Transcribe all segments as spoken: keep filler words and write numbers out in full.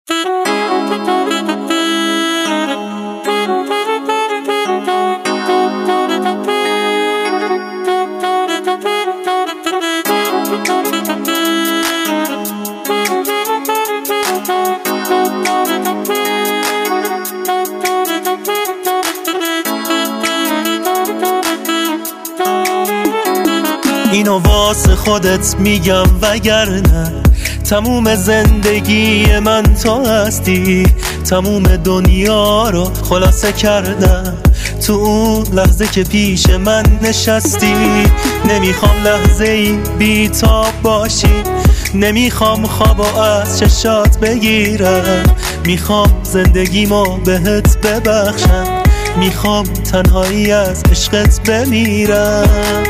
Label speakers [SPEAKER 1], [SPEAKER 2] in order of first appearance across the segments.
[SPEAKER 1] اینو واسه خودت میگم وگرنه تموم زندگی من تو هستی. تموم دنیا رو خلاصه کردم تو اون لحظه که پیش من نشستی. نمیخوام لحظه ای بی تاب باشی، نمیخوام خوابو از چشات بگیرم. میخوام زندگیمو بهت ببخشم، میخوام تنهایی از عشقت بمیرم.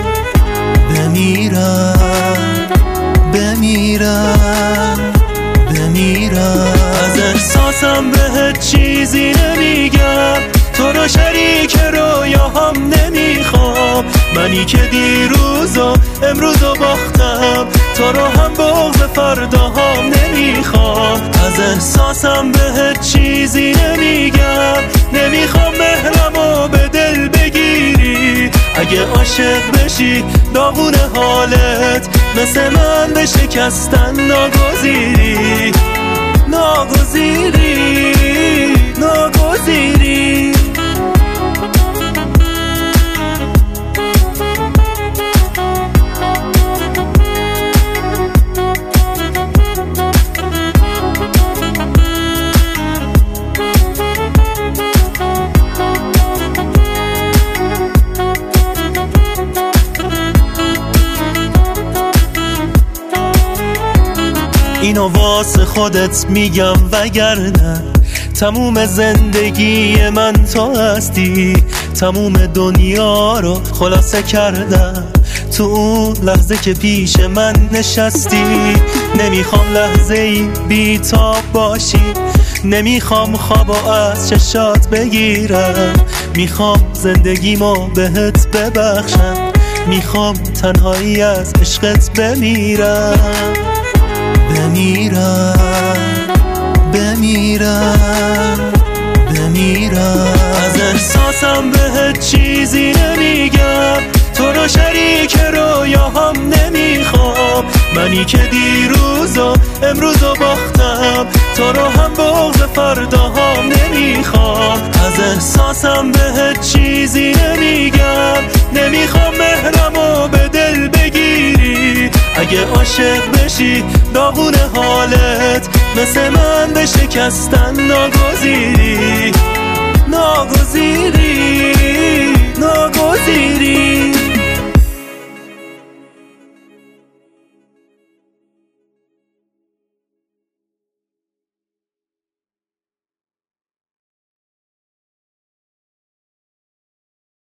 [SPEAKER 1] بمیرم بمیرم بمیرم از احساسم بهت چیزی نمیگم، تو رو شریک رویاهام نمیخوام. منی که دیروز و امروز و باختم، تو رو هم بغض فرداهام نمیخوام. از احساسم بهت چیزی نمیگم، نمیخوام مهرمو به دل بگیری. اگه عاشق بشی داغون حالت مثل من به شکستن ناگزیری. ناگزیری ناگزیری اینو واسه خودت میگم وگرنه تموم زندگی من تو هستی. تموم دنیا رو خلاصه کردم تو اون لحظه که پیش من نشستی. نمیخوام لحظه ای بی تاب باشی، نمیخوام خوابو از چشات بگیرم. میخوام زندگیمو بهت ببخشم، میخوام تنهایی از عشقت بمیرم. بمیرم بمیرم بمیرم از احساسم بهت چیزی نمیگم، تو رو شریک رویاهام نمیخوام. منی که دیروز و امروز و باختم، تو رو هم بغض فرداهام نمیخوام. از احساسم بهت چیزی نمیگم، نمیخوام مهرمو به دل بگیری. اگه عاشق بشی داغون حالت مثل من به شکستن ناگزیری.